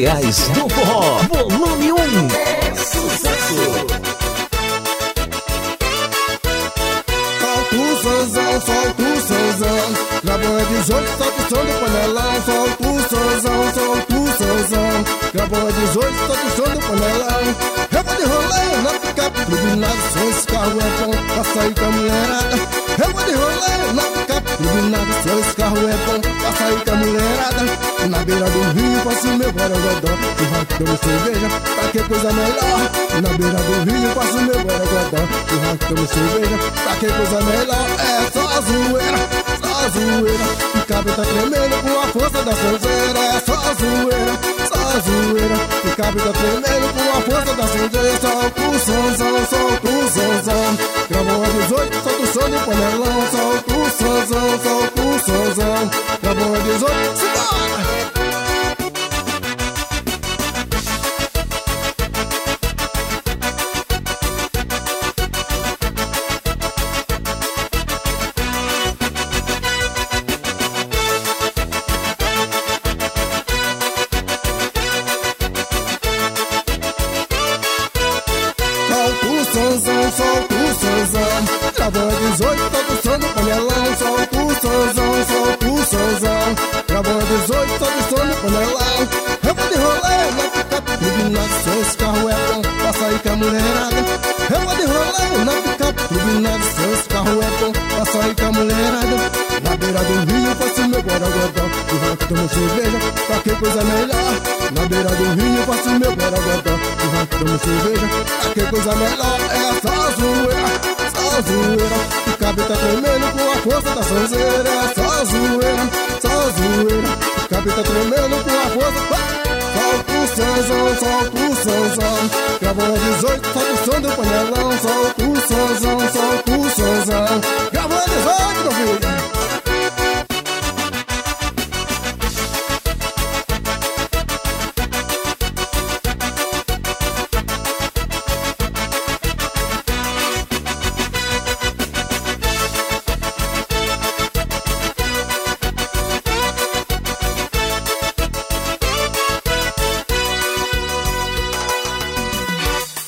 especiais do Forró, volume 1. É sucesso! Solta o sonzão, gravou 18, solta o som do panelão. Solta o sonzão, gravou 18, solta o som do panelão. Eu vou de rolê na picape, turbinado, só esse carro é bom pra sair com a mulherada. Eu vou de rolê na picape, turbinado, só esse carro é bom pra sair com a mulherada. Na beira do rio passo meu borogodó, churrasco tomo cerveja, pra que coisa melhor. Na beira do rio passo meu borogodó, churrasco tomo cerveja, pra que coisa melhor. É só zoeira, picape tá tremendo com a força da sonzeira. É só zoeira, picape tá tremendo com a força da sonzeira. Solta o sonzão, gravou a 18, solta o som do panelão. Solta o sonzão, gravou a 18, simbora! Solta o sonzão, gravou 18, solta o som do panelão. Solta o sonzão, gravou 18, solta o som do panelão. Eu vou de rolê na picape, turbinado, só esse carro é bom pra sair com a mulherada. Eu vou de rolê na picape, turbinado, só esse carro é bom pra sair com a mulherada. Na beira do rio faço meu borogodó, churrasco tomo cerveja, pra que coisa melhor. Na beira do rio faço meu borogodó, churrasco tomo cerveja, pra que coisa melhor. É só zoeira, picape tá tremendo com a força da sonzeira. É só zoeira, picape tá tremendo com a força. Solta o sonzão, gravou 18, solta o som do panelão. Solta o sonzão,